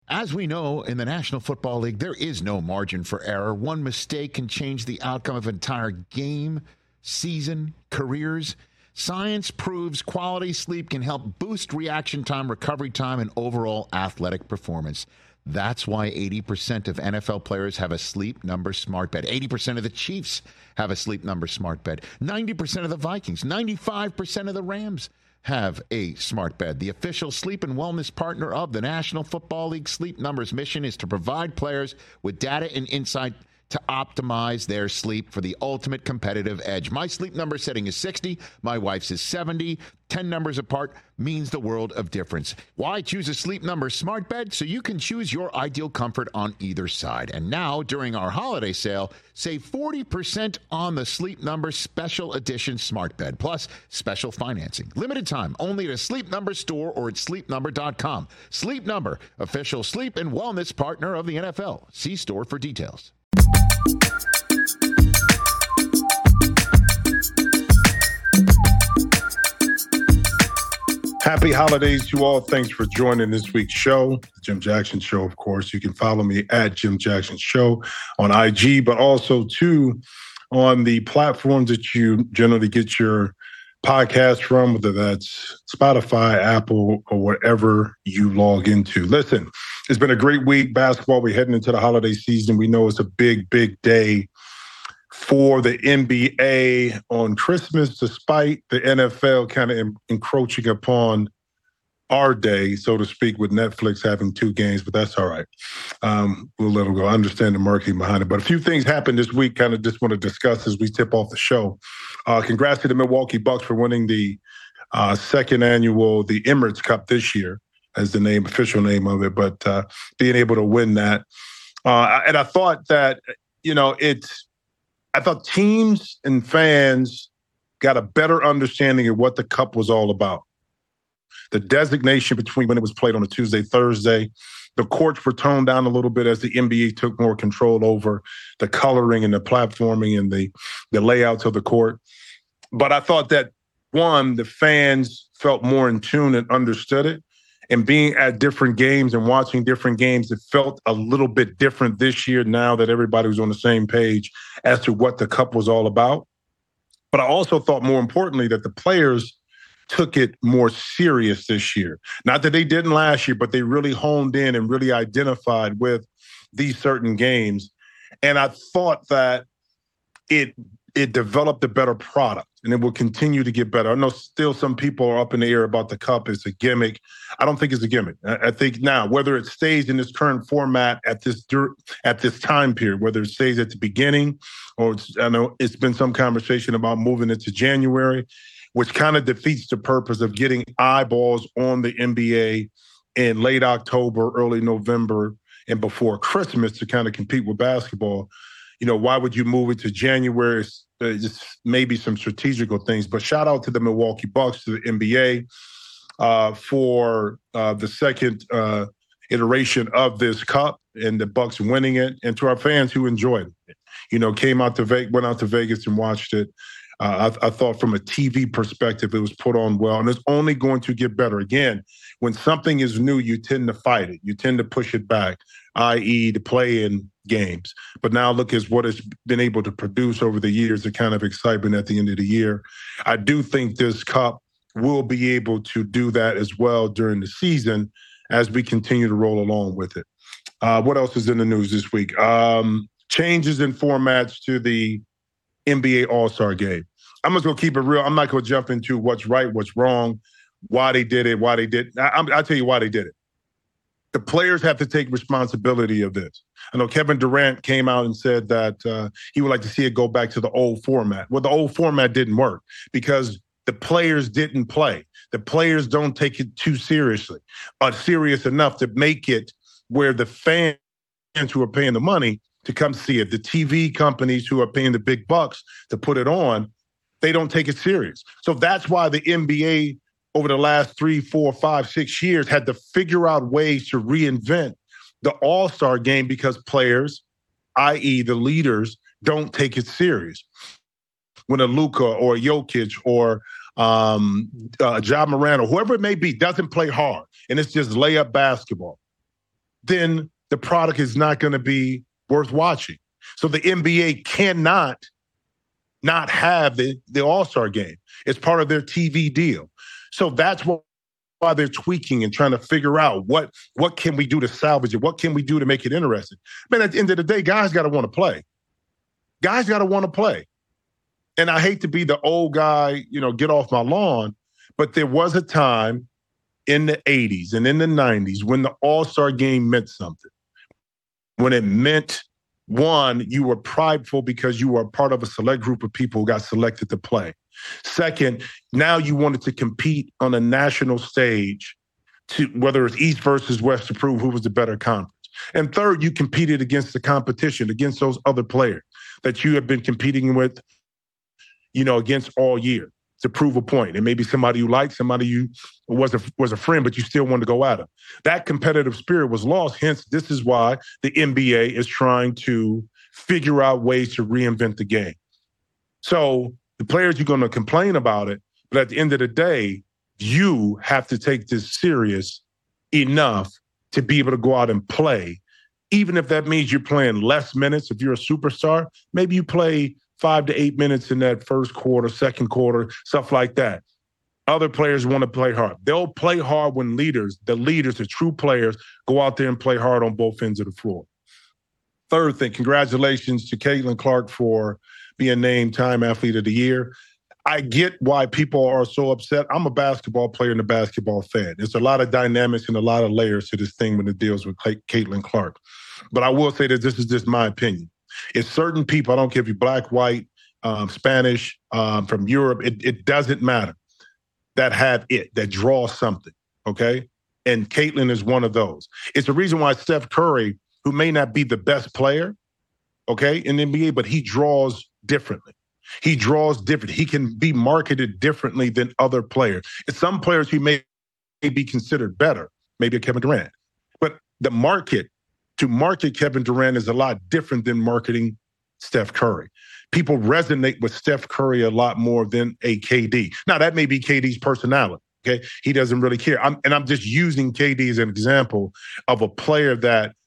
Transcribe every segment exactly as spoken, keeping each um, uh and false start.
As we know, in the National Football League, there is no margin for error. One mistake can change the outcome of an entire game, season, careers. Science proves quality sleep can help boost reaction time, recovery time, and overall athletic performance. That's why eighty percent of N F L players have a Sleep Number smart bed. eighty percent of the Chiefs have a Sleep Number smart bed. ninety percent of the Vikings, ninety-five percent of the Rams have a smart bed. The official sleep and wellness partner of the National Football League. Sleep Number's mission is to provide players with data and insight to optimize their sleep for the ultimate competitive edge. My Sleep Number setting is sixty. My wife's is seventy. ten numbers apart means the world of difference. Why choose a Sleep Number smart bed? So you can choose your ideal comfort on either side. And now, during our holiday sale, save forty percent on the Sleep Number Special Edition smart bed, plus special financing. Limited time, only at a Sleep Number store or at sleep number dot com. Sleep Number, official sleep and wellness partner of the N F L. See store for details. Happy holidays to all. Thanks for joining this week's show, the Jim Jackson Show, of course. You can follow me at Jim Jackson Show on I G, but also, too, on the platforms that you generally get your podcast from, whether that's Spotify, Apple, or whatever you log into. Listen, it's been a great week. Basketball, we're heading into the holiday season. We know it's a big, big day for the N B A on Christmas, despite the N F L kind of en- encroaching upon our day, so to speak, with Netflix having two games, but that's all right. Um, we'll let them go. I understand the marketing behind it. But a few things happened this week, kind of just want to discuss as we tip off the show. Uh, congrats to the Milwaukee Bucks for winning the uh, second annual, the Emirates Cup this year, as the name, official name of it, but uh, being able to win that. Uh, and I thought that, you know, it's, I thought teams and fans got a better understanding of what the Cup was all about. The designation between when it was played on a Tuesday, Thursday, the courts were toned down a little bit as the N B A took more control over the coloring and the platforming and the, the layouts of the court. But I thought that, one, the fans felt more in tune and understood it. And being at different games and watching different games, it felt a little bit different this year now that everybody was on the same page as to what the Cup was all about. But I also thought, more importantly, that the players took it more serious this year. Not that they didn't last year, but they really honed in and really identified with these certain games. And I thought that it it developed a better product, and it will continue to get better. I know still some people are up in the air about the Cup. It's a gimmick. I don't think it's a gimmick. I, I think now, whether it stays in this current format at this at this time period, whether it stays at the beginning, or it's, I know it's been some conversation about moving it to January, which kind of defeats the purpose of getting eyeballs on the N B A in late October, early November, and before Christmas to kind of compete with basketball. You know, why would you move it to January? Uh, just maybe some strategical things. But shout out to the Milwaukee Bucks, to the N B A uh, for uh, the second uh, iteration of this Cup and the Bucks winning it, and to our fans who enjoyed it. You know, came out to Vegas, went out to Vegas and watched it. Uh, I, I thought from a T V perspective, it was put on well, and it's only going to get better. Again, when something is new, you tend to fight it. You tend to push it back, that is the play-in games. But now look at what it's been able to produce over the years, the kind of excitement at the end of the year. I do think this Cup will be able to do that as well during the season as we continue to roll along with it. Uh, what else is in the news this week? Um, changes in formats to the N B A All-Star Game. I'm just going to keep it real. I'm not going to jump into what's right, what's wrong, why they did it, why they did it. I'll tell you why they did it. The players have to take responsibility of this. I know Kevin Durant came out and said that uh, he would like to see it go back to the old format. Well, the old format didn't work because the players didn't play. The players don't take it too seriously, or serious enough to make it where the fans who are paying the money to come see it, the T V companies who are paying the big bucks to put it on, they don't take it serious. So that's why the N B A over the last three, four, five, six years had to figure out ways to reinvent the All-Star Game because players, that is the leaders, don't take it serious. When a Luka or a Jokic or um, uh, Ja Morant or whoever it may be doesn't play hard, and it's just layup basketball, then the product is not going to be worth watching. So the N B A cannot not have the, the All-Star game. It's part of their T V deal. So that's what, why they're tweaking and trying to figure out what, what can we do to salvage it? What can we do to make it interesting? Man, at the end of the day, guys got to want to play. Guys got to want to play. And I hate to be the old guy, you know, get off my lawn, but there was a time in the eighties and in the nineties when the All-Star game meant something. When it meant, one, you were prideful because you were part of a select group of people who got selected to play. Second, now you wanted to compete on a national stage, to whether it's East versus West, to prove who was the better conference. And third, you competed against the competition, against those other players that you have been competing with, you know, against all year to prove a point. And maybe somebody you liked, somebody you was a, was a friend, but you still wanted to go at them. That competitive spirit was lost. Hence, this is why the N B A is trying to figure out ways to reinvent the game. So the players, you're going to complain about it, but at the end of the day, you have to take this serious enough to be able to go out and play. Even if that means you're playing less minutes, if you're a superstar, maybe you play five to eight minutes in that first quarter, second quarter, stuff like that. Other players want to play hard. They'll play hard when leaders, the leaders, the true players, go out there and play hard on both ends of the floor. Third thing, congratulations to Caitlin Clark for being named Time Athlete of the Year. I get why people are so upset. I'm a basketball player and a basketball fan. There's a lot of dynamics and a lot of layers to this thing when it deals with Caitlin Clark. But I will say that this is just my opinion. It's certain people, I don't care if you're black, white, um, Spanish, um, from Europe, it, it doesn't matter, that have it, that draw something, okay? And Caitlin is one of those. It's the reason why Steph Curry, who may not be the best player, okay, in the N B A, but he draws differently. He draws different. He can be marketed differently than other players. It's some players who may be considered better, maybe a Kevin Durant. But the market, to market Kevin Durant is a lot different than marketing Steph Curry. People resonate with Steph Curry a lot more than a K D. Now, that may be K D's personality, okay? He doesn't really care. I'm, and I'm just using K D as an example of a player that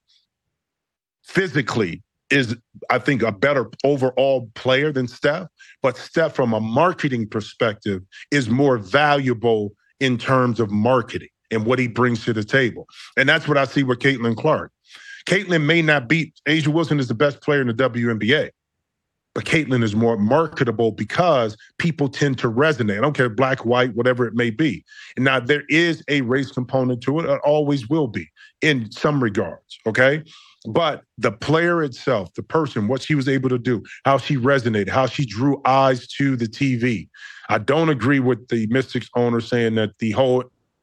physically is, I think, a better overall player than Steph. But Steph, from a marketing perspective, is more valuable in terms of marketing and what he brings to the table. And that's what I see with Caitlin Clark. Caitlin may not beat, A'ja Wilson is the best player in the W N B A, but Caitlin is more marketable because people tend to resonate. I don't care, black, white, whatever it may be. And now there is a race component to it. It always will be in some regards, okay? But the player itself, the person, what she was able to do, how she resonated, how she drew eyes to the T V. I don't agree with the Mystics owner saying that the whole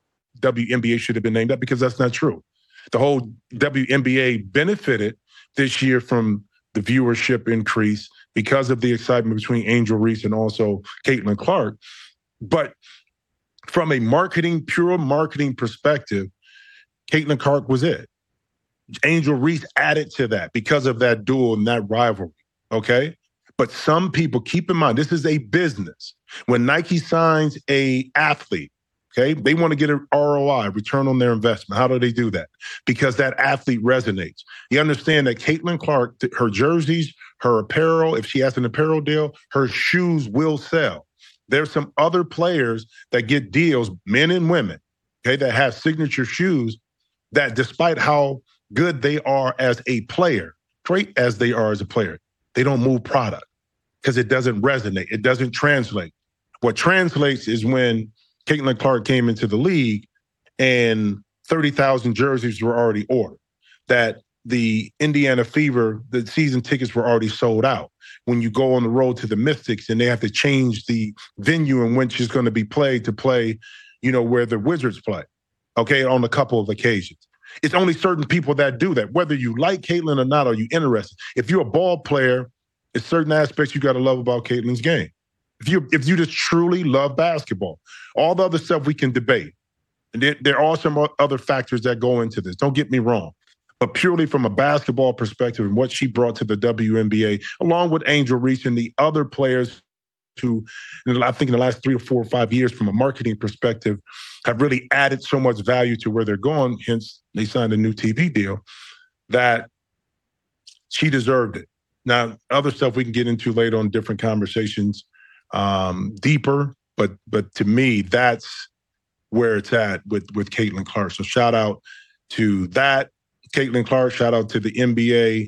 W N B A should have been named up, because that's not true. The whole W N B A benefited this year from the viewership increase because of the excitement between Angel Reese and also Caitlin Clark. But from a marketing, pure marketing perspective, Caitlin Clark was it. Angel Reese added to that because of that duel and that rivalry, okay? But some people, keep in mind, this is a business. When Nike signs a athlete, okay, they want to get an R O I, return on their investment. How do they do that? Because that athlete resonates. You understand that Caitlin Clark, her jerseys, her apparel, if she has an apparel deal, her shoes will sell. There's some other players that get deals, men and women, okay, that have signature shoes that, despite how good they are as a player, great as they are as a player, they don't move product because it doesn't resonate. It doesn't translate. What translates is when Caitlin Clark came into the league and thirty thousand jerseys were already ordered, that the Indiana Fever, the season tickets were already sold out. When you go on the road to the Mystics and they have to change the venue in which it's going to be played to play, you know, where the Wizards play, okay, on a couple of occasions. It's only certain people that do that. Whether you like Caitlin or not, are you interested? If you're a ball player, there's certain aspects you got to love about Caitlin's game. If you if you just truly love basketball, all the other stuff we can debate. And there, there are some other factors that go into this. Don't get me wrong. But purely from a basketball perspective and what she brought to the W N B A, along with Angel Reese and the other players who, I think in the last three or four or five years, from a marketing perspective, have really added so much value to where they're going. Hence, they signed a new T V deal, that she deserved it. Now, other stuff we can get into later on, different conversations, um, deeper. But but to me, that's where it's at with, with Caitlin Clark. So shout out to that, Caitlin Clark. Shout out to the N B A,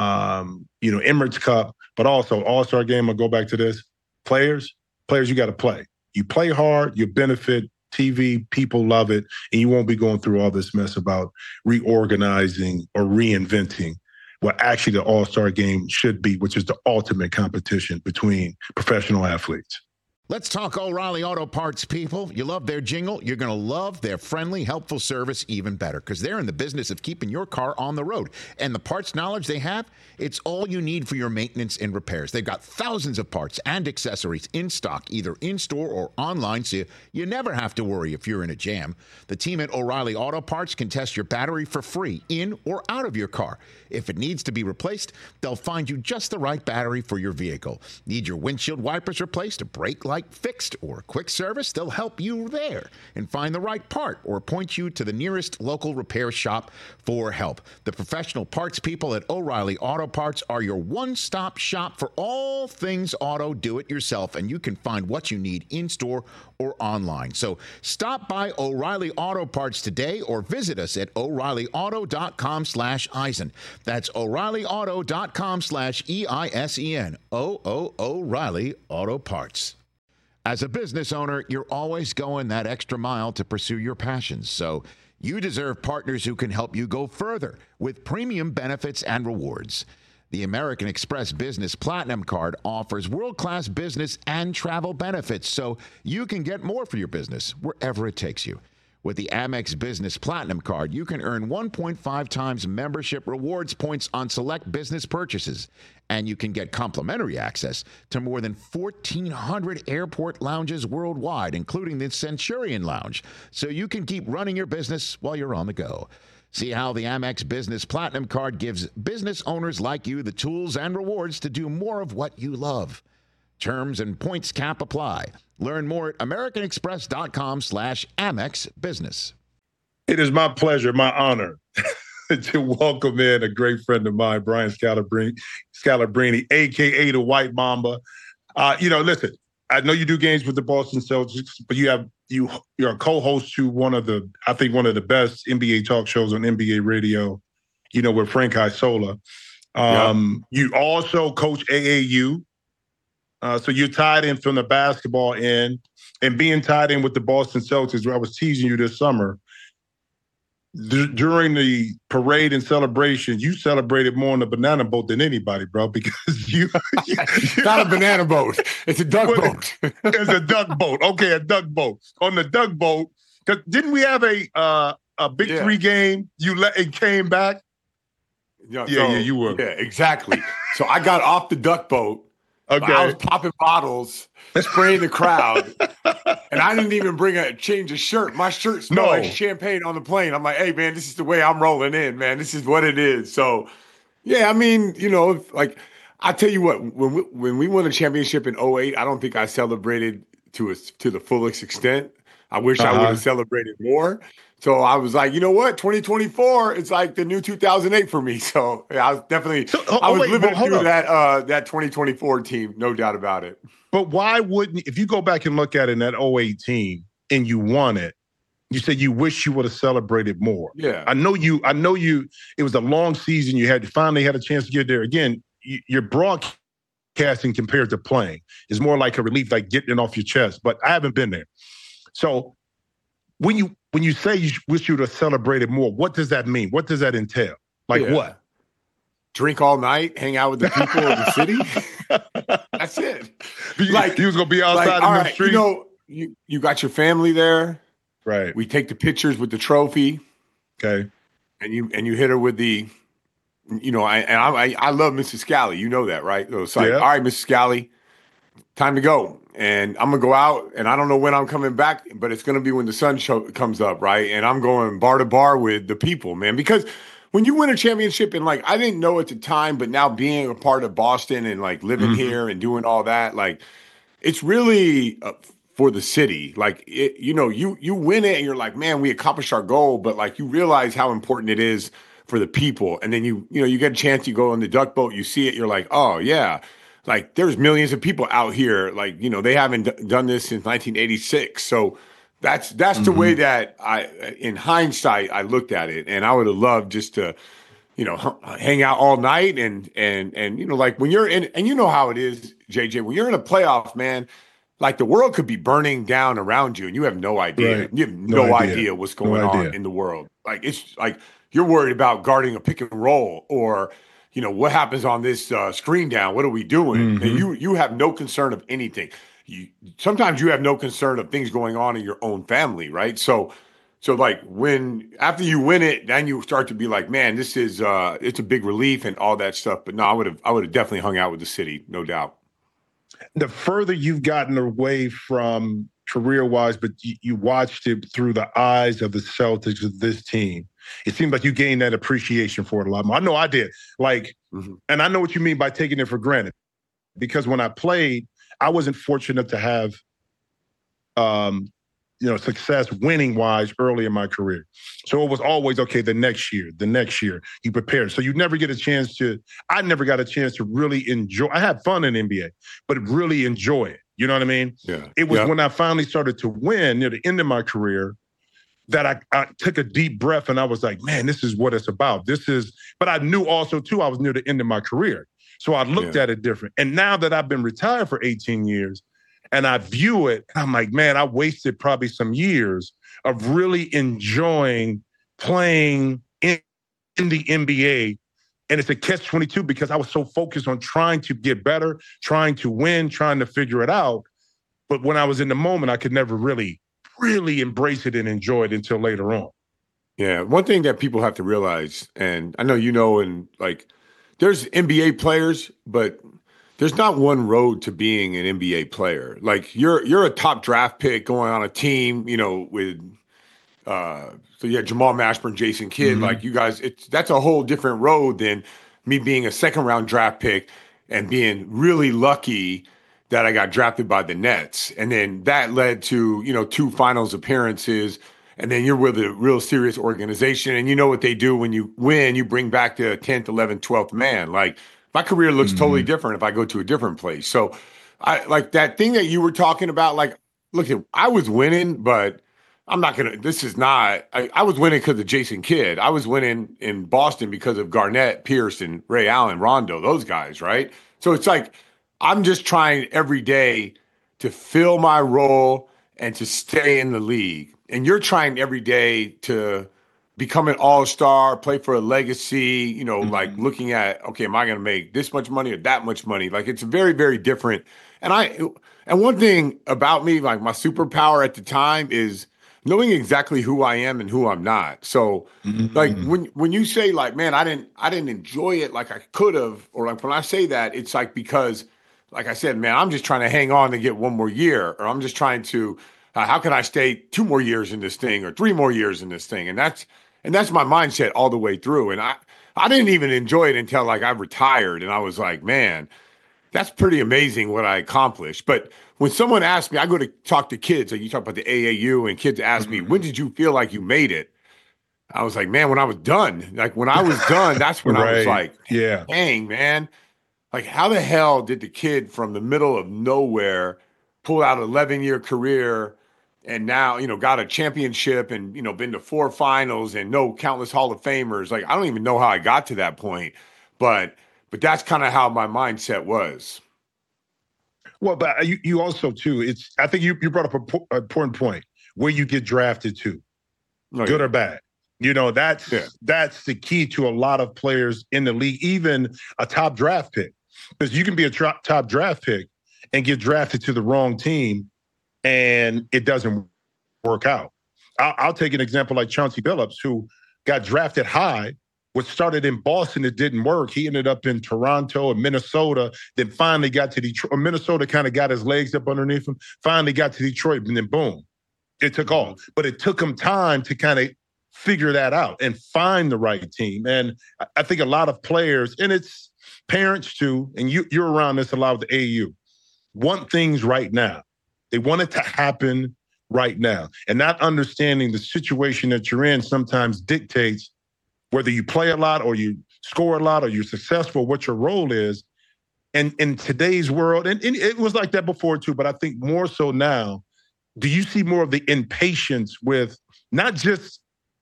um, you know, Emirates Cup, but also All-Star Game. I'll go back to this. Players, players, you got to play. You play hard, you benefit. T V, people love it, and you won't be going through all this mess about reorganizing or reinventing what actually the All-Star Game should be, which is the ultimate competition between professional athletes. Let's talk O'Reilly Auto Parts, people. You love their jingle. You're going to love their friendly, helpful service even better, because they're in the business of keeping your car on the road. And the parts knowledge they have, it's all you need for your maintenance and repairs. They've got thousands of parts and accessories in stock, either in-store or online, so you never have to worry if you're in a jam. The team at O'Reilly Auto Parts can test your battery for free, in or out of your car. If it needs to be replaced, they'll find you just the right battery for your vehicle. Need your windshield wipers replaced, a brake light fixed, or a quick service? They'll help you there and find the right part, or point you to the nearest local repair shop for help. The professional parts people at O'Reilly Auto Parts are your one-stop shop for all things auto do-it-yourself, and you can find what you need in-store or online. So stop by O'Reilly Auto Parts today, or visit us at O'Reilly Auto dot com slash Eisen. That's O'Reilly Auto dot com slash E I S E N. O O O'Reilly Auto Parts. As a business owner, you're always going that extra mile to pursue your passions. So you deserve partners who can help you go further with premium benefits and rewards. The American Express Business Platinum Card offers world-class business and travel benefits, so you can get more for your business wherever it takes you. With the Amex Business Platinum Card, you can earn one point five times membership rewards points on select business purchases, and you can get complimentary access to more than fourteen hundred airport lounges worldwide, including the Centurion Lounge, so you can keep running your business while you're on the go. See how the Amex Business Platinum Card gives business owners like you the tools and rewards to do more of what you love. Terms and points cap apply. Learn more at American Express dot com slash Amex Business. It is my pleasure, my honor, to welcome in a great friend of mine, Brian Scalabrine, Scalabrine, a k a the White Mamba. Uh, you know, listen, I know you do games with the Boston Celtics, but you have you you're a co-host to one of the, I think one of the best N B A talk shows on N B A radio, you know, with Frank Isola. Um, yeah. You also coach A A U. Uh, so you're tied in from the basketball end, and being tied in with the Boston Celtics, where I was teasing you this summer. D- during the parade and celebration, you celebrated more on the banana boat than anybody, bro, because you... you it's not a banana boat. It's a duck boat. It's a duck boat. Okay, a duck boat. On the duck boat, because didn't we have a uh, a Big yeah. Three game? You let it came back? Yeah, yeah, so, yeah, you were. Yeah, exactly. So I got off the duck boat. Okay. I was popping bottles, spraying the crowd, and I didn't even bring a change of shirt. My shirt smelled no. like champagne on the plane. I'm like, hey, man, this is the way I'm rolling in, man. This is what it is. So, yeah, I mean, you know, if, like, I tell you what, when we, when we won a championship in oh eight, I don't think I celebrated to a, to the fullest extent. I wish uh-huh. I would have celebrated more. So I was like, you know what? twenty twenty-four, it's like the new two thousand eight for me. So yeah, I was definitely, so, oh, I was wait, living through that uh, that twenty twenty-four team, no doubt about it. But why wouldn't, if you go back and look at it in that oh eight team and you won it, you said you wish you would have celebrated more. Yeah. I know you, I know you, it was a long season. You had finally had a chance to get there. Again, you, your broadcasting compared to playing is more like a relief, like getting it off your chest. But I haven't been there. So when you, When you say you wish you would have celebrated more, what does that mean? What does that entail? Like yeah. what? Drink all night, hang out with the people of the city. That's it. You, like you was gonna be outside like, in the right, street. You know, you, you got your family there. Right. We take the pictures with the trophy. Okay. And you and you hit her with the, you know, I and I I love Missus Scally. You know that, right? So it's like, yeah. all right, Missus Scally, time to go. And I'm going to go out, and I don't know when I'm coming back, but it's going to be when the sun show, comes up, right? And I'm going bar to bar with the people, man. Because when you win a championship, and, like, I didn't know at the time, but now being a part of Boston and, like, living mm-hmm. here and doing all that, like, it's really uh, for the city. Like, it, you know, you you win it and you're like, man, we accomplished our goal. But like, you realize how important it is for the people. And then you, you know, you get a chance, you go on the duck boat, you see it, you're like, oh yeah, like there's millions of people out here. Like, you know, they haven't d- done this since nineteen eighty-six. So that's that's mm-hmm. the way that I, in hindsight, I looked at it. And I would have loved just to, you know, hang out all night and and and you know, like when you're in, and you know how it is, J J, when you're in a playoff, man, like the world could be burning down around you and you have no idea. Right. You have no, no idea. idea what's going no on idea. in the world. Like it's like you're worried about guarding a pick and roll or, you know, what happens on this uh, screen down? What are we doing? Mm-hmm. And you you have no concern of anything. You sometimes you have no concern of things going on in your own family, right? So So like when after you win it, then you start to be like, man, this is uh it's a big relief and all that stuff. But no, I would have I would have definitely hung out with the city, no doubt. The further you've gotten away from career-wise, but you, you watched it through the eyes of the Celtics of this team, it seems like you gained that appreciation for it a lot more. I know I did. Like, mm-hmm. and I know what you mean by taking it for granted. Because when I played, I wasn't fortunate to have um you know, success winning wise early in my career. So it was always, okay, the next year, the next year, you prepared. So you never get a chance to, I never got a chance to really enjoy. I had fun in N B A, but really enjoy it. You know what I mean? Yeah. It was yeah. when I finally started to win near the end of my career that I, I took a deep breath and I was like, man, this is what it's about. This is, but I knew also too, I was near the end of my career. So I looked yeah. at it different. And now that I've been retired for eighteen years, and I view it, I'm like, man, I wasted probably some years of really enjoying playing in, in the N B A. And it's a catch twenty-two because I was so focused on trying to get better, trying to win, trying to figure it out. But when I was in the moment, I could never really, really embrace it and enjoy it until later on. Yeah. One thing that people have to realize, and I know you know, and like, there's N B A players, but there's not one road to being an N B A player. Like you're you're a top draft pick going on a team, you know, with uh so you had Jamal Mashburn, Jason Kidd. Mm-hmm. Like you guys, it's that's a whole different road than me being a second round draft pick and being really lucky that I got drafted by the Nets. And then that led to, you know, two finals appearances. And then you're with a real serious organization. And you know what they do when you win, you bring back the tenth, eleventh, twelfth man. Like my career looks mm-hmm. totally different if I go to a different place. So I like that thing that you were talking about. Like, look, I was winning, but I'm not going to, this is not, I, I was winning because of Jason Kidd. I was winning in Boston because of Garnett, Pierce, and Ray Allen, Rondo, those guys, right? So it's like, I'm just trying every day to fill my role and to stay in the league. And you're trying every day to become an all-star, play for a legacy, you know, mm-hmm. like looking at, okay, am I going to make this much money or that much money? Like it's very, very different. And I, and one thing about me, like my superpower at the time is knowing exactly who I am and who I'm not. So mm-hmm. like when, when you say like, man, I didn't, I didn't enjoy it like I could have, or like when I say that, it's like, because like I said, man, I'm just trying to hang on to get one more year, or I'm just trying to, uh, how can I stay two more years in this thing or three more years in this thing? And that's, And that's my mindset all the way through. And I, I didn't even enjoy it until like I retired. And I was like, man, that's pretty amazing what I accomplished. But when someone asks me, I go to talk to kids, like you talk about the A A U, and kids ask mm-hmm. me, when did you feel like you made it? I was like, man, when I was done. Like when I was done, that's when right. I was like, yeah, dang, man. Like how the hell did the kid from the middle of nowhere pull out an eleven-year career and now, you know, got a championship and, you know, been to four finals and know countless Hall of Famers. Like, I don't even know how I got to that point, but, but that's kind of how my mindset was. Well, but you, you also too, it's, I think you, you brought up an important point where you get drafted to, oh, good yeah. or bad. You know, that's, yeah. that's the key to a lot of players in the league, even a top draft pick, because you can be a tra- top draft pick and get drafted to the wrong team and it doesn't work out. I'll, I'll take an example like Chauncey Billups, who got drafted high, what started in Boston, it didn't work. He ended up in Toronto and Minnesota, then finally got to Detroit. Minnesota kind of got his legs up underneath him, finally got to Detroit, and then boom, it took off. But it took him time to kind of figure that out and find the right team. And I think a lot of players, and it's parents too, and you, you're around this a lot with the A U, want things right now. They want it to happen right now. And not understanding the situation that you're in sometimes dictates whether you play a lot or you score a lot or you're successful, what your role is. And in today's world, and, and it was like that before too, but I think more so now, do you see more of the impatience with not just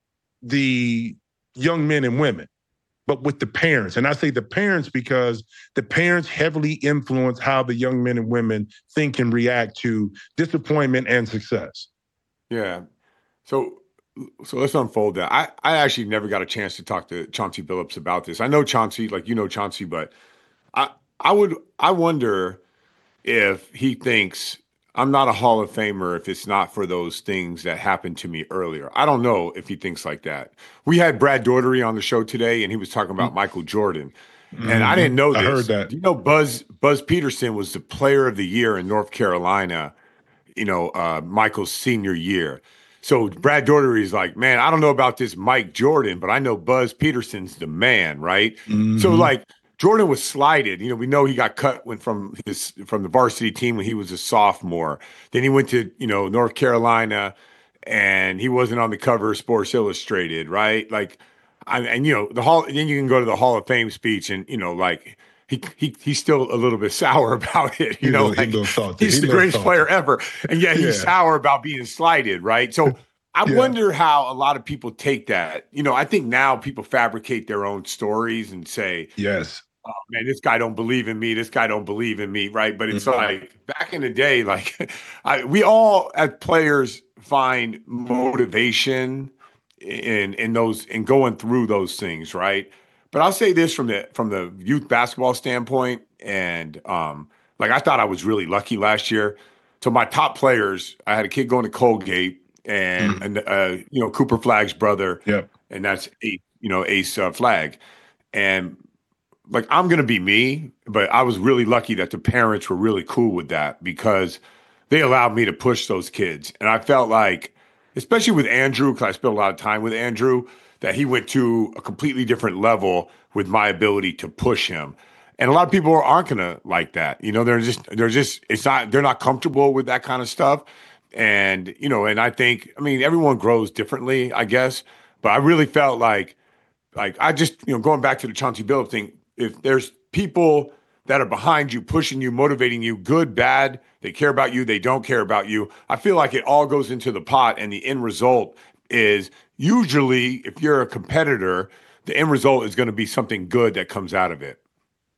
the young men and women, but with the parents? And I say the parents because the parents heavily influence how the young men and women think and react to disappointment and success. Yeah. So so let's unfold that. I, I actually never got a chance to talk to Chauncey Billups about this. I know Chauncey, like you know Chauncey, but I I would I wonder if he thinks I'm not a Hall of Famer if it's not for those things that happened to me earlier. I don't know if he thinks like that. We had Brad Daugherty on the show today, and he was talking about mm-hmm. Michael Jordan. Mm-hmm. And I didn't know this. I heard that. You know, Buzz Buzz Peterson was the player of the year in North Carolina, you know, uh, Michael's senior year. So Brad Daugherty is like, man, I don't know about this Mike Jordan, but I know Buzz Peterson's the man, right? Mm-hmm. So like, Jordan was slighted. You know, we know he got cut when from his from the varsity team when he was a sophomore. Then he went to, you know, North Carolina, and he wasn't on the cover of Sports Illustrated, right? Like, I, and you know, the hall. Then you can go to the Hall of Fame speech, and you know, like he he he's still a little bit sour about it. You he know, little, like he he's he the greatest salty. player ever, and yet he's yeah. sour about being slighted, right? So. I yeah. wonder how a lot of people take that. You know, I think now people fabricate their own stories and say, yes. Oh, man, this guy don't believe in me. This guy don't believe in me, right? But it's mm-hmm. like back in the day, like I, we all as players find motivation in in those in going through those things, right? But I'll say this from the from the youth basketball standpoint, and um, like I thought I was really lucky last year. So my top players, I had a kid going to Colgate, and mm-hmm. and uh, you know Cooper Flagg's brother, yep. and that's Ace, you know Ace uh, Flagg, and. Like, I'm going to be me, but I was really lucky that the parents were really cool with that because they allowed me to push those kids. And I felt like, especially with Andrew, because I spent a lot of time with Andrew, that he went to a completely different level with my ability to push him. And a lot of people aren't going to like that. You know, they're just, they're just, it's not, they're not comfortable with that kind of stuff. And, you know, and I think, I mean, everyone grows differently, I guess, but I really felt like, like, I just, you know, going back to the Chauncey Billups thing, if there's people that are behind you, pushing you, motivating you, good, bad, they care about you, they don't care about you, I feel like it all goes into the pot, and the end result is usually, if you're a competitor, the end result is going to be something good that comes out of it.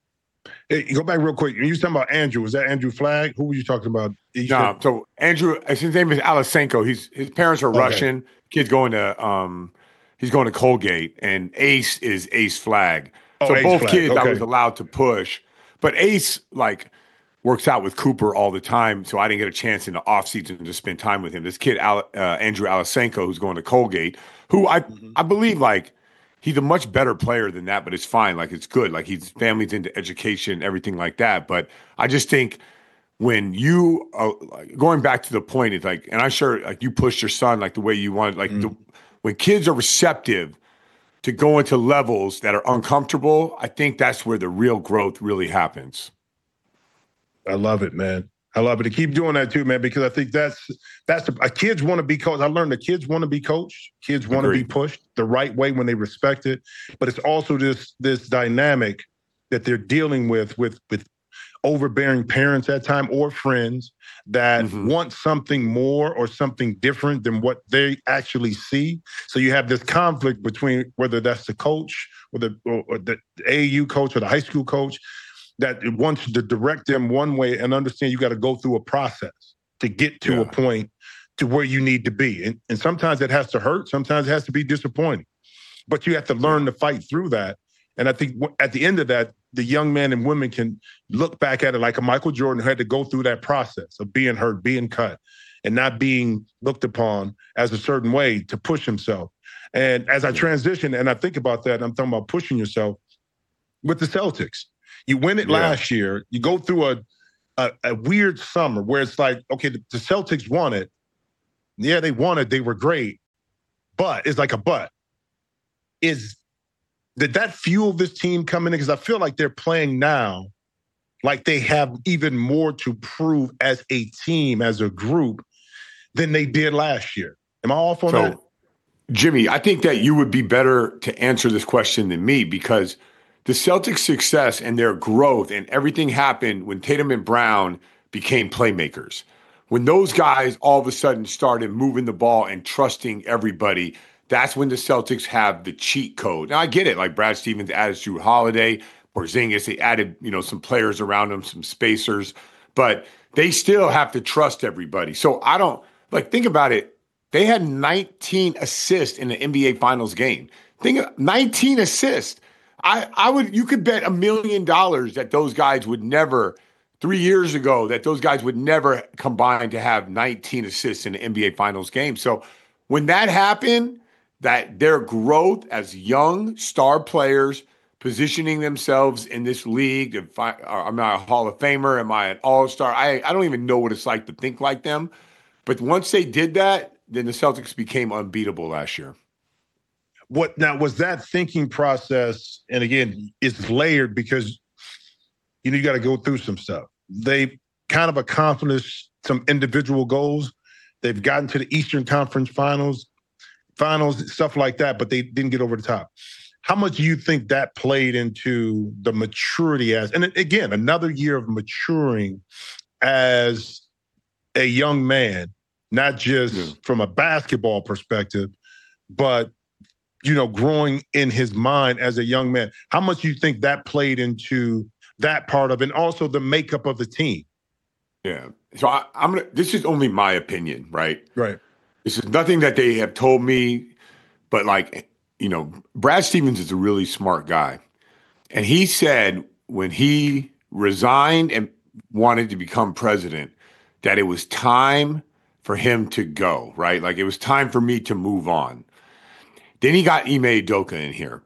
Hey, go back real quick. You were talking about Andrew. Was that Andrew Flagg? Who were you talking about? No, nah, so Andrew, his name is Alisenko. He's his parents are okay. Russian. Kid's going to um, he's going to Colgate, and Ace is Ace Flagg. So oh, both Flagg. kids okay. I was allowed to push. But Ace, like, works out with Cooper all the time, so I didn't get a chance in the offseason to spend time with him. This kid, uh, Andrew Alisenko, who's going to Colgate, who I mm-hmm. I believe, like, he's a much better player than that, but it's fine. Like, it's good. Like, his family's into education, everything like that. But I just think when you uh, – going back to the point, it's like – and I'm sure, like, you pushed your son, like, the way you wanted. Like, mm-hmm. the, when kids are receptive – to go into levels that are uncomfortable, I think that's where the real growth really happens. I love it, man. I love it. To keep doing that too, man, because I think that's that's the uh, kids want to be coached. I learned that kids want to be coached. Kids want to be pushed the right way when they respect it. But it's also this this dynamic that they're dealing with with with overbearing parents at time or friends that mm-hmm. want something more or something different than what they actually see. So you have this conflict between whether that's the coach or the, or the A A U coach or the high school coach that wants to direct them one way and understand you got to go through a process to get to yeah. a point to where you need to be. And, and sometimes it has to hurt. Sometimes it has to be disappointing. But you have to learn to fight through that. And I think at the end of that, the young men and women can look back at it like a Michael Jordan who had to go through that process of being hurt, being cut, and not being looked upon as a certain way to push himself. And as I transition and I think about that, I'm talking about pushing yourself with the Celtics. You win it yeah. last year. You go through a, a a weird summer where it's like, okay, the, the Celtics won it. Yeah, they won it. They were great. But it's like a but. Is Did that fuel this team coming in? Because I feel like they're playing now like they have even more to prove as a team, as a group, than they did last year. Am I off on so, that? Jimmy, I think that you would be better to answer this question than me, because the Celtics' success and their growth and everything happened when Tatum and Brown became playmakers. When those guys all of a sudden started moving the ball and trusting everybody, that's when the Celtics have the cheat code. Now, I get it. Like Brad Stevens added Jrue Holiday, Porzingis, they added, you know, some players around them, some spacers, but they still have to trust everybody. So I don't, like, think about it. They had nineteen assists in the N B A Finals game. Think of nineteen assists. I, I would, you could bet a million dollars that those guys would never, three years ago, that those guys would never combine to have nineteen assists in the N B A Finals game. So when that happened, that their growth as young star players, positioning themselves in this league, if I, am I a Hall of Famer? Am I an all-star? I, I don't even know what it's like to think like them. But once they did that, then the Celtics became unbeatable last year. What now was that thinking process? And again, it's layered because you know you got to go through some stuff. They kind of accomplished some individual goals. They've gotten to the Eastern Conference Finals, finals, stuff like that, but they didn't get over the top. How much do you think that played into the maturity as, and again, another year of maturing as a young man, not just yeah. from a basketball perspective, but, you know, growing in his mind as a young man? How much do you think that played into that part of it, and also the makeup of the team? Yeah. So I, I'm gonna, this is only my opinion, right? Right. This is nothing that they have told me, but like, you know, Brad Stevens is a really smart guy. And he said when he resigned and wanted to become president, that it was time for him to go, right? Like it was time for me to move on. Then he got Ime Udoka in here.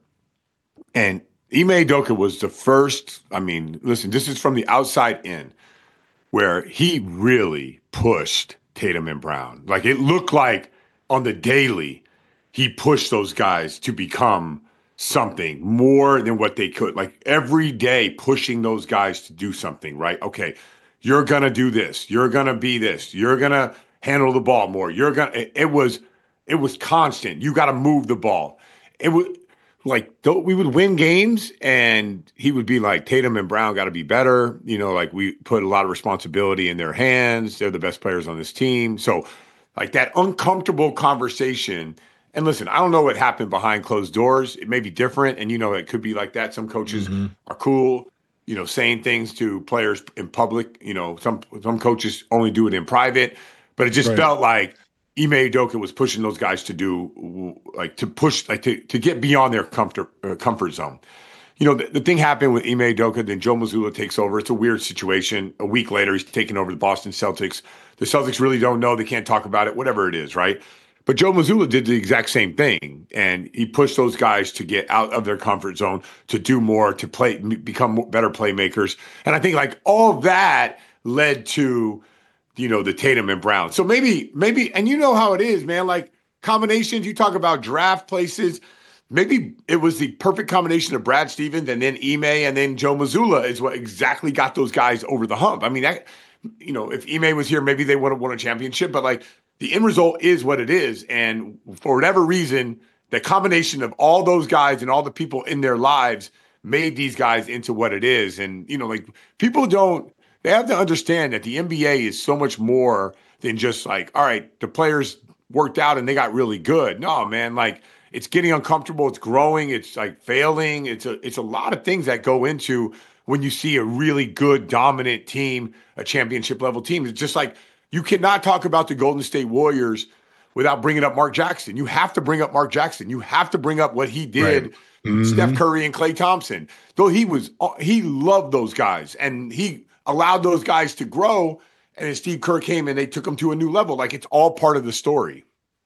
And Ime Udoka was the first, I mean, listen, this is from the outside in, where he really pushed Tatum and Brown. Like it looked like on the daily, he pushed those guys to become something more than what they could. Like every day pushing those guys to do something, right? Okay, you're going to do this. You're going to be this. You're going to handle the ball more. You're going to, it, it was, it was constant. You got to move the ball. It was like, we would win games and he would be like, Tatum and Brown got to be better. You know, like we put a lot of responsibility in their hands. They're the best players on this team. So like that uncomfortable conversation. And listen, I don't know what happened behind closed doors. It may be different. And, you know, it could be like that. Some coaches mm-hmm. are cool, you know, saying things to players in public. You know, some some coaches only do it in private. But it just right. felt like Ime Udoka was pushing those guys to do, like, to push, like, to, to get beyond their comfort, uh, comfort zone. You know, the, the thing happened with Ime Udoka, then Joe Mazzulla takes over. It's a weird situation. A week later, he's taking over the Boston Celtics. The Celtics really don't know. They can't talk about it, whatever it is, right? But Joe Mazzulla did the exact same thing, and he pushed those guys to get out of their comfort zone, to do more, to play, become better playmakers. And I think like all that led to, you know, the Tatum and Brown. So maybe, maybe, and you know how it is, man, like combinations, you talk about draft places, maybe it was the perfect combination of Brad Stevens and then Ime and then Joe Mazzulla is what exactly got those guys over the hump. I mean, that, you know, if Ime was here, maybe they would have won a championship, but like, the end result is what it is. And for whatever reason, the combination of all those guys and all the people in their lives made these guys into what it is. And, you know, like people don't, they have to understand that the N B A is so much more than just like, all right, the players worked out and they got really good. No, man, like it's getting uncomfortable. It's growing. It's like failing. It's a, it's a lot of things that go into when you see a really good, dominant team, a championship level team. It's just like, you cannot talk about the Golden State Warriors without bringing up Mark Jackson. You have to bring up Mark Jackson. You have to bring up what he did, right. mm-hmm. Steph Curry and Klay Thompson. Though he was, he loved those guys and he allowed those guys to grow. And then Steve Kerr came and they took them to a new level. Like it's all part of the story.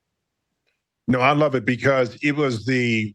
No, I love it because it was the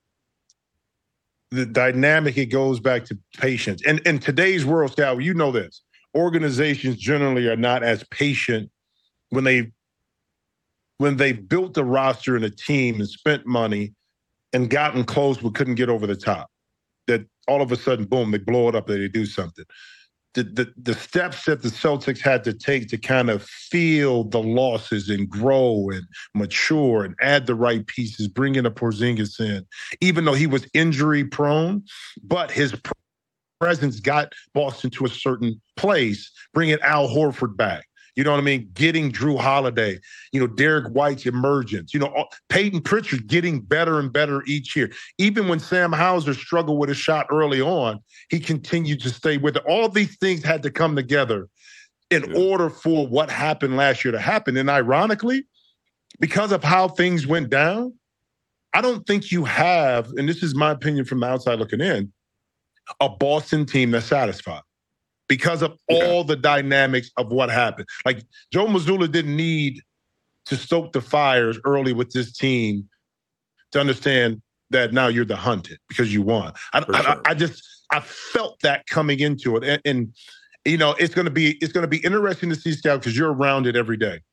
the dynamic. It goes back to patience. And in today's world, Scal, you know this. Organizations generally are not as patient when they when they built the roster and a team and spent money and gotten close but couldn't get over the top. That all of a sudden, boom, they blow it up, they do something. the, the the steps that the Celtics had to take to kind of feel the losses and grow and mature and add the right pieces, bring in a Porzingis in, even though he was injury prone, but his presence got Boston to a certain place, bringing Al Horford back. You know what I mean? Getting Drew Holiday, you know, Derek White's emergence, you know, Peyton Pritchard getting better and better each year. Even when Sam Hauser struggled with a shot early on, he continued to stay with it. All these things had to come together in yeah. order for what happened last year to happen. And ironically, because of how things went down, I don't think you have, and this is my opinion from the outside looking in, a Boston team that's satisfied. Because of all yeah. the dynamics of what happened. Like, Joe Mazzulla didn't need to stoke the fires early with this team to understand that now you're the hunted because you won. I, I, sure. I, I just, I felt that coming into it. And, and you know, it's going to be, it's going to be interesting to see, Scout, because you're around it every day.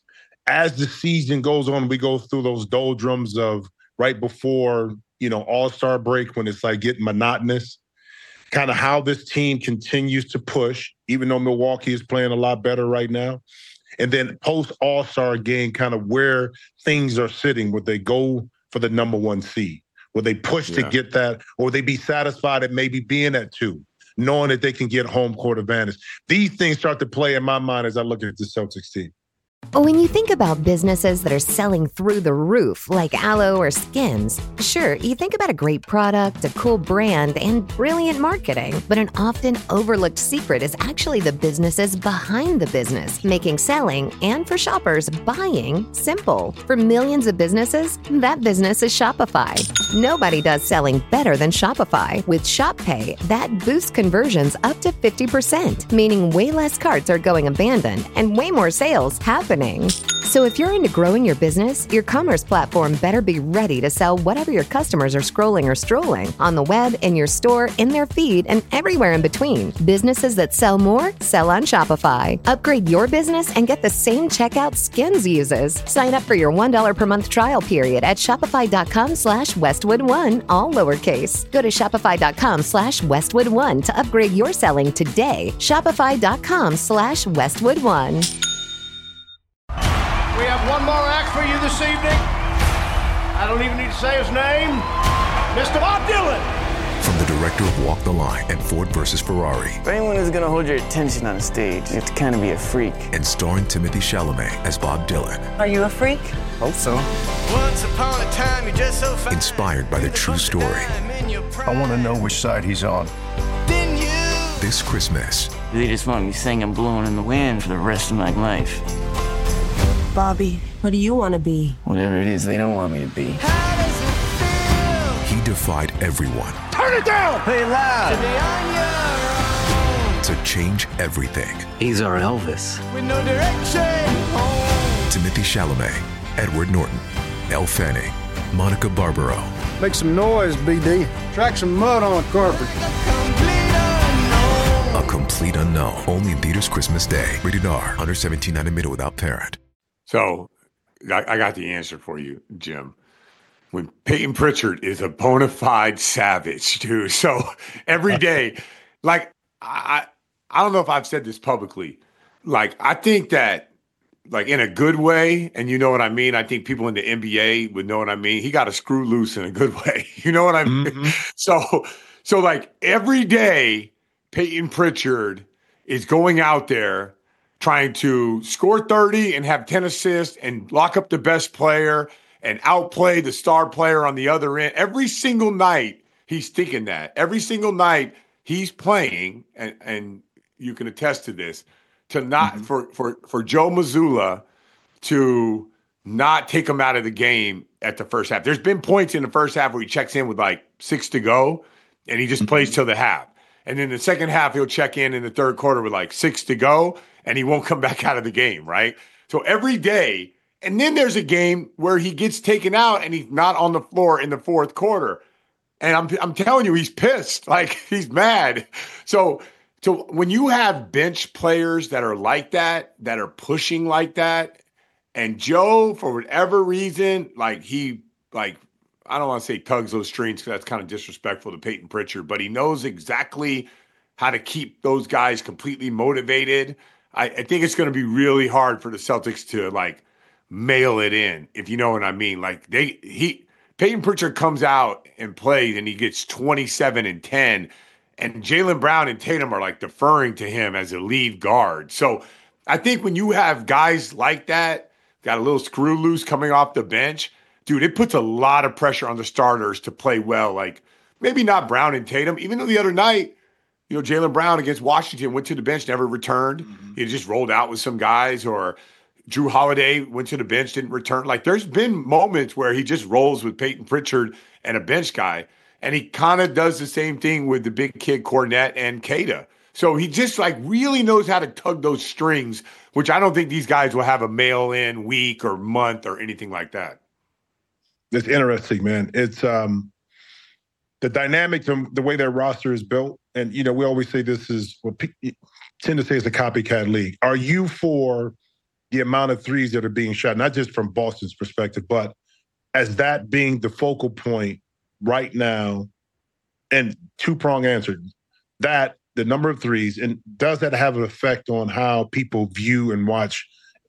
As the season goes on, we go through those doldrums of right before, you know, All-Star break when it's like getting monotonous. Kind of how this team continues to push, even though Milwaukee is playing a lot better right now. And then post All-Star game, kind of where things are sitting. Would they go for the number one seed? Would they push yeah. to get that? Or would they be satisfied at maybe being at two, knowing that they can get home court advantage? These things start to play in my mind as I look at the Celtics team. When you think about businesses that are selling through the roof, like Aloe or Skims, sure, you think about a great product, a cool brand, and brilliant marketing. But an often overlooked secret is actually the businesses behind the business, making selling and, for shoppers, buying simple. For millions of businesses, that business is Shopify. Nobody does selling better than Shopify. With Shop Pay, that boosts conversions up to fifty percent, meaning way less carts are going abandoned and way more sales happening. So if you're into growing your business, your commerce platform better be ready to sell whatever your customers are scrolling or strolling on the web, in your store, in their feed, and everywhere in between. Businesses that sell more, sell on Shopify. Upgrade your business and get the same checkout Skims uses. Sign up for your one dollar per month trial period at shopify.com slash Westwood One, all lowercase. Go to shopify.com slash Westwood One to upgrade your selling today. Shopify.com slash Westwood One. We have one more act for you this evening. I don't even need to say his name. Mister Bob Dylan. From the director of Walk the Line and Ford versus Ferrari. If anyone is going to hold your attention on a stage, you have to kind of be a freak. And starring Timothée Chalamet as Bob Dylan. Are you a freak? Hope so. Once upon a time, you're just so fine. Inspired by the true story. I want to know which side he's on. This Christmas. They just want me singing Blowing in the Wind for the rest of my life. Bobby, what do you want to be? Whatever it is they don't want me to be. He defied everyone. Turn it down! Play loud! To change everything. He's our Elvis. With no direction. Timothée Chalamet, Edward Norton, Elle Fanning, Monica Barbaro. Make some noise, B D. Track some mud on the carpet. A complete unknown. Only in theaters Christmas Day. Rated R. Under seventeen, not admitted without parent. So I, I got the answer for you, Jim. When Peyton Pritchard is a bona fide savage, dude. So every day, like, I I don't know if I've said this publicly. Like, I think that, like, in a good way, and you know what I mean? I think people in the N B A would know what I mean. He got to screw loose in a good way. You know what I mean? Mm-hmm. So, so, like, every day, Peyton Pritchard is going out there trying to score thirty and have ten assists and lock up the best player and outplay the star player on the other end. Every single night, he's thinking that. Every single night, he's playing, and, and you can attest to this, to not mm-hmm. for, for, for Joe Mazzulla to not take him out of the game at the first half. There's been points in the first half where he checks in with like six to go, and he just mm-hmm. plays till the half. And then the second half, he'll check in in the third quarter with like six to go, and he won't come back out of the game, right? So every day, and then there's a game where he gets taken out and he's not on the floor in the fourth quarter. And I'm I'm telling you, he's pissed. Like, he's mad. So, so when you have bench players that are like that, that are pushing like that, and Joe, for whatever reason, like he, like, I don't want to say tugs those strings because that's kind of disrespectful to Peyton Pritchard, but he knows exactly how to keep those guys completely motivated. I, I think it's going to be really hard for the Celtics to like mail it in, if you know what I mean. Like they, he, Peyton Pritchard comes out and plays and he gets twenty-seven and ten, and Jaylen Brown and Tatum are like deferring to him as a lead guard. So I think when you have guys like that, got a little screw loose coming off the bench, dude, it puts a lot of pressure on the starters to play well. Like maybe not Brown and Tatum, even though the other night, you know, Jaylen Brown against Washington went to the bench, never returned. Mm-hmm. He just rolled out with some guys, or Drew Holiday went to the bench, didn't return. Like there's been moments where he just rolls with Peyton Pritchard and a bench guy. And he kind of does the same thing with the big kid Kornet and Keita. So he just like really knows how to tug those strings, which I don't think these guys will have a mail-in week or month or anything like that. It's interesting, man. It's um, the dynamics of the way their roster is built. And, you know, we always say this is what we tend to say is a copycat league. Are you for the amount of threes that are being shot, not just from Boston's perspective, but as that being the focal point right now? And two-prong answer, that the number of threes, and does that have an effect on how people view and watch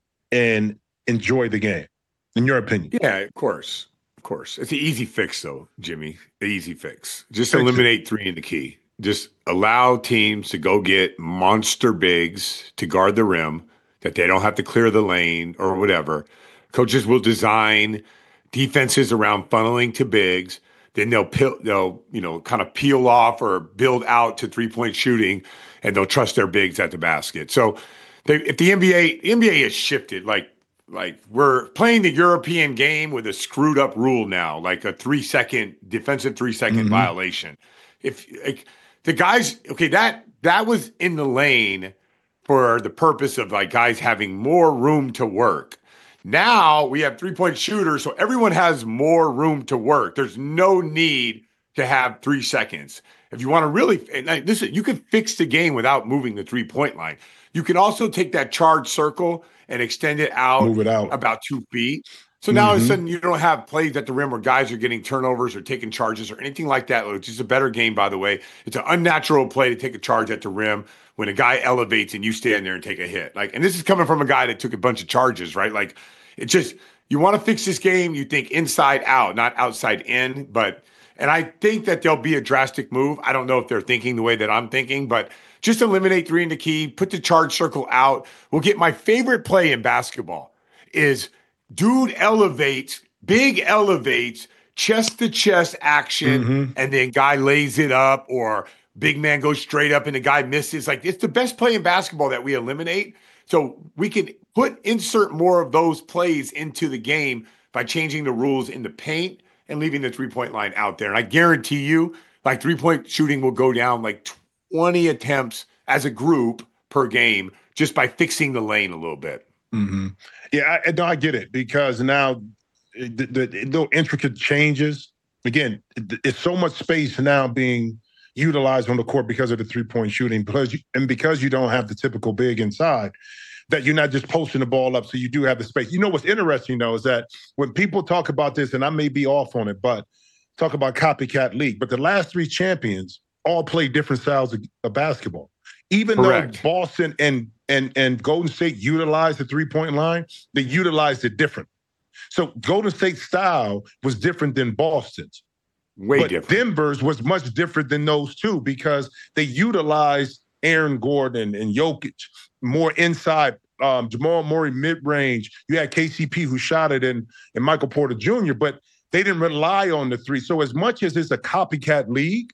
and enjoy the game, in your opinion? Yeah, of course. Of course. It's an easy fix, though, Jimmy. The easy fix. Just eliminate three in the key. Just allow teams to go get monster bigs to guard the rim, that they don't have to clear the lane or whatever. Coaches will design defenses around funneling to bigs. Then they'll peel, they'll you know kind of peel off or build out to three point shooting, and they'll trust their bigs at the basket. So, they, if the N B A the N B A has shifted, like like we're playing the European game with a screwed up rule now, like a three second defensive three second mm-hmm. violation. If like, the guys, okay, that that was in the lane for the purpose of like guys having more room to work. Now we have three-point shooters, so everyone has more room to work. There's no need to have three seconds. If you want to really – listen, you can fix the game without moving the three-point line. You can also take that charge circle and extend it out, Move it out. about two feet. So now mm-hmm. all of a sudden you don't have plays at the rim where guys are getting turnovers or taking charges or anything like that, which is a better game, by the way. It's an unnatural play to take a charge at the rim when a guy elevates and you stand there and take a hit. Like, and this is coming from a guy that took a bunch of charges, right? Like, it's just, you want to fix this game, you think inside out, not outside in. But, and I think that there'll be a drastic move. I don't know if they're thinking the way that I'm thinking, but just eliminate three in the key, put the charge circle out. We'll get my favorite play in basketball is dude elevates, big elevates, chest to chest action, mm-hmm. and then guy lays it up, or big man goes straight up and the guy misses. Like, it's the best play in basketball that we eliminate. So we can put insert more of those plays into the game by changing the rules in the paint and leaving the three-point line out there. And I guarantee you, like, three-point shooting will go down like twenty attempts as a group per game just by fixing the lane a little bit. Mm-hmm. Yeah, I, no, I get it, because now the, the, the little intricate changes, again, it, it's so much space now being utilized on the court because of the three-point shooting, because you, and because you don't have the typical big inside, that you're not just posting the ball up, so you do have the space. You know what's interesting, though, is that when people talk about this, and I may be off on it, but talk about copycat league, but the last three champions all play different styles of, of basketball. Even Correct. though Boston and, and, and Golden State utilized the three-point line, they utilized it different. So Golden State's style was different than Boston's. Way but different. Denver's was much different than those two, because they utilized Aaron Gordon and Jokic more inside, um, Jamal Murray mid-range. You had K C P who shot it, and, and Michael Porter Junior, but they didn't rely on the three. So as much as it's a copycat league,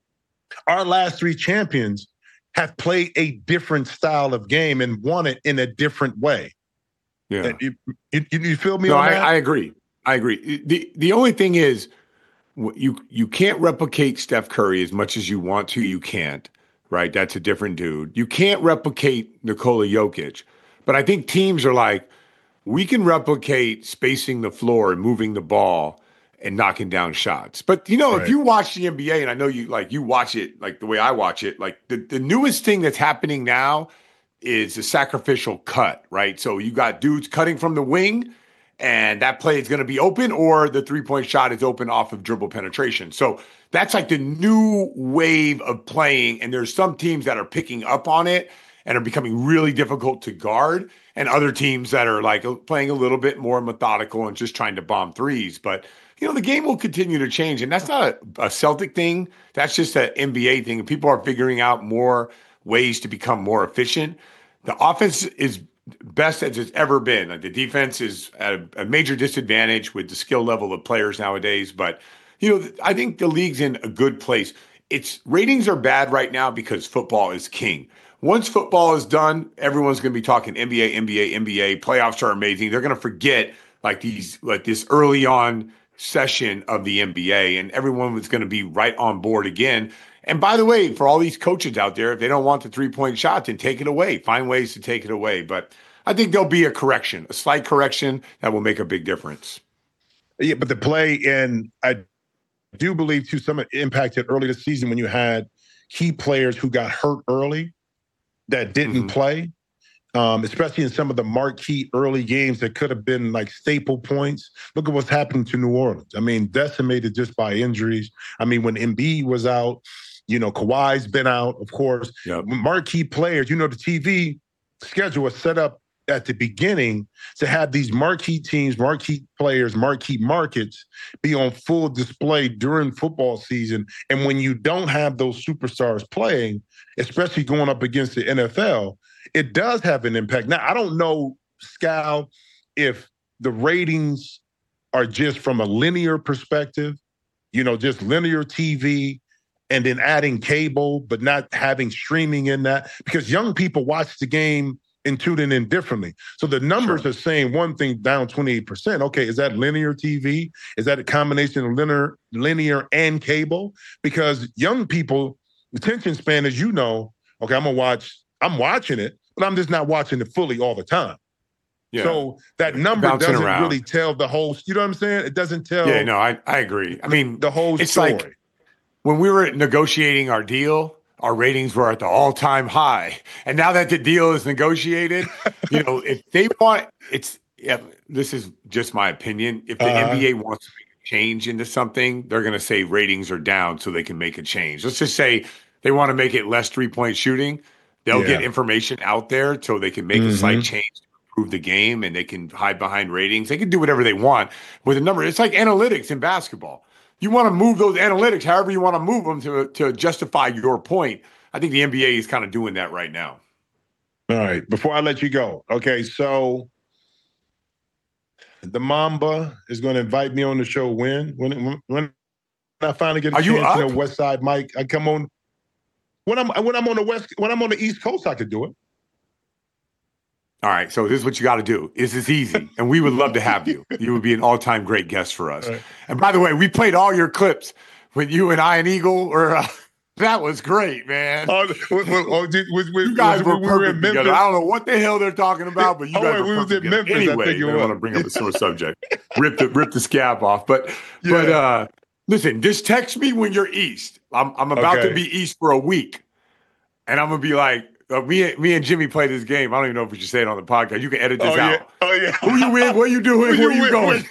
our last three champions have played a different style of game and won it in a different way. Yeah. You, you, you feel me no, on I, that? I agree. I agree. The the only thing is, you you can't replicate Steph Curry as much as you want to. You can't, right? That's a different dude. You can't replicate Nikola Jokic. But I think teams are like, we can replicate spacing the floor and moving the ball and knocking down shots. But, you know, right. if you watch the N B A, and I know you like you watch it like the way I watch it, like the, the newest thing that's happening now is a sacrificial cut, right? So you got dudes cutting from the wing, and that play is going to be open, or the three-point shot is open off of dribble penetration. So That's like the new wave of playing. And there's some teams that are picking up on it and are becoming really difficult to guard, and other teams that are like playing a little bit more methodical and just trying to bomb threes. But, you know, the game will continue to change. And that's not a, a Celtic thing. That's just an N B A thing. People are figuring out more ways to become more efficient. The offense is best as it's ever been. Like, the defense is at a, a major disadvantage with the skill level of players nowadays. But, you know, I think the league's in a good place. Its ratings are bad right now because football is king. Once football is done, everyone's going to be talking N B A, N B A, N B A. Playoffs are amazing. They're going to forget like these, like this early on session of the N B A, and everyone was going to be right on board again. And by the way, for all these coaches out there, if they don't want the three-point shot, then take it away. Find ways to take it away. But I think there'll be a correction, a slight correction that will make a big difference. Yeah, but the play, and I do believe, too, some impacted early this season when you had key players who got hurt early that didn't mm-hmm. play, um, especially in some of the marquee early games that could have been like staple points. Look at what's happening to New Orleans. I mean, decimated just by injuries. I mean, when Embiid was out, you know, Kawhi's been out, of course. Yep. Marquee players, you know, the T V schedule was set up at the beginning to have these marquee teams, marquee players, marquee markets be on full display during football season. And when you don't have those superstars playing, especially going up against the N F L, it does have an impact. Now, I don't know, Scal, if the ratings are just from a linear perspective, you know, just linear T V, and then adding cable, but not having streaming in that, because young people watch the game and tuning in differently. So the numbers sure. are saying one thing, down twenty-eight percent. Okay, is that linear T V? Is that a combination of linear, linear and cable? Because young people, attention span, as you know, okay, I'm gonna watch, I'm watching it, but I'm just not watching it fully all the time. Yeah. So that number Bouncing doesn't around. really tell the whole, you know what I'm saying? It doesn't tell. Yeah, no, I, I agree. I mean, the whole it's story. Like when we were negotiating our deal, our ratings were at the all-time high. And now that the deal is negotiated, you know, if they want, it's, yeah, this is just my opinion. If the uh-huh. N B A wants to make a change into something, they're going to say ratings are down so they can make a change. Let's just say they want to make it less three-point shooting. They'll yeah. get information out there so they can make mm-hmm. a slight change to improve the game, and they can hide behind ratings. They can do whatever they want with a number. It's like analytics in basketball. You want to move those analytics however you want to move them to, to justify your point. I think the N B A is kind of doing that right now. All right. Before I let you go, okay, so the Mamba is going to invite me on the show when? When when I finally get a Are chance, you, you know, West Side Mike, I come on. When I'm when I'm on the West, when I'm on the East Coast, I could do it. All right, so this is what you got to do. This is easy, and we would love to have you. You would be an all-time great guest for us. Right. And by the way, we played all your clips with you and I and Eagle. Or uh, that was great, man. Oh, well, well, did, was, was, you guys was, were we perfect were together. I don't know what the hell they're talking about, but you oh, guys wait, were we was in Memphis. Anyway, I think I want to bring up a sore subject. Rip the rip the scab off, but yeah. but uh, listen, just text me when you're east. I'm I'm about okay. to be east for a week, and I'm gonna be like. Uh, me, me and Jimmy play this game. I don't even know if we should say it on the podcast. You can edit this oh, out. Yeah. Oh, yeah. Who you with? What you doing? Where you, you going?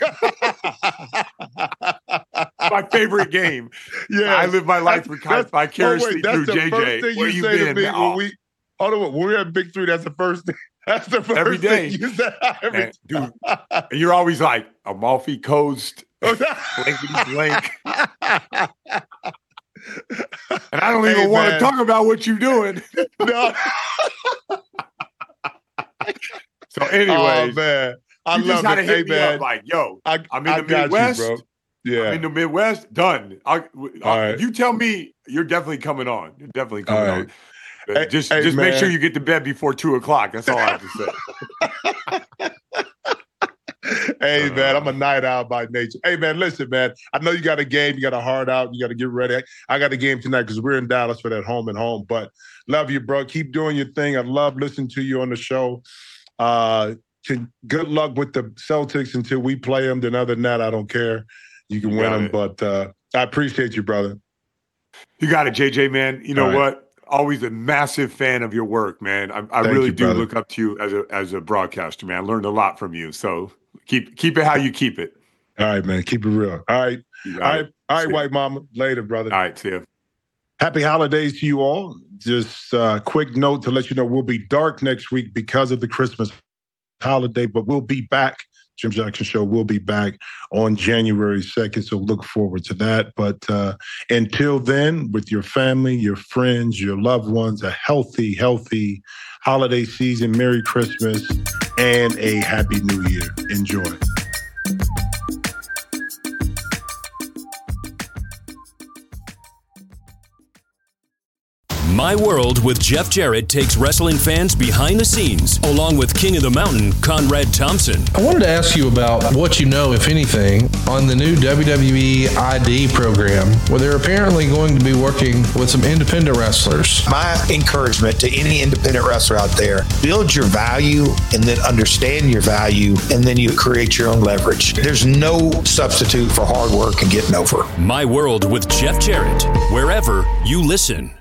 My favorite game. Yeah, I live my life vicariously oh, through J J. Where you been? Me, when we, hold on, when we're at Big Three, that's the first thing. That's the first every day. thing you say. Every and, dude, and you're always like, Amalfi Coast, blankety blank. And I don't even hey, want man. to talk about what you're doing. No. So anyway, oh, man. I you love just gotta it. hit hey, me man. up like, yo, I, I'm in I the Midwest. You, bro. Yeah. I'm in the Midwest. Done. I, I, right. You tell me you're definitely coming on. You're definitely coming right. on. Hey, just hey, just man. make sure you get to bed before two o'clock. That's all I have to say. Hey, man, I'm a night owl by nature. Hey, man, listen, man, I know you got a game. You got a hard out. You got to get ready. I got a game tonight because we're in Dallas for that home and home. But love you, bro. Keep doing your thing. I love listening to you on the show. Uh, good luck with the Celtics until we play them. Then other than that, I don't care. You can you win them. It. But uh, I appreciate you, brother. You got it, J J, man. You know right. what? Always a massive fan of your work, man. I, I Thank really you, do brother. look up to you as a as a broadcaster, man. I learned a lot from you. So keep keep it how you keep it. All right, man. Keep it real. All right. All right, all right, white mama. Later, brother. All right, see you. Happy holidays to you all. Just a uh, quick note to let you know we'll be dark next week because of the Christmas holiday, but we'll be back. Jim Jackson Show will be back on January second, so look forward to that. But uh, until then, with your family, your friends, your loved ones, a healthy, healthy holiday season, Merry Christmas, and a Happy New Year. Enjoy. My World with Jeff Jarrett takes wrestling fans behind the scenes, along with King of the Mountain, Conrad Thompson. I wanted to ask you about what you know, if anything, on the new W W E I D program, where they're apparently going to be working with some independent wrestlers. My encouragement to any independent wrestler out there, build your value and then understand your value, and then you create your own leverage. There's no substitute for hard work and getting over. My World with Jeff Jarrett, wherever you listen.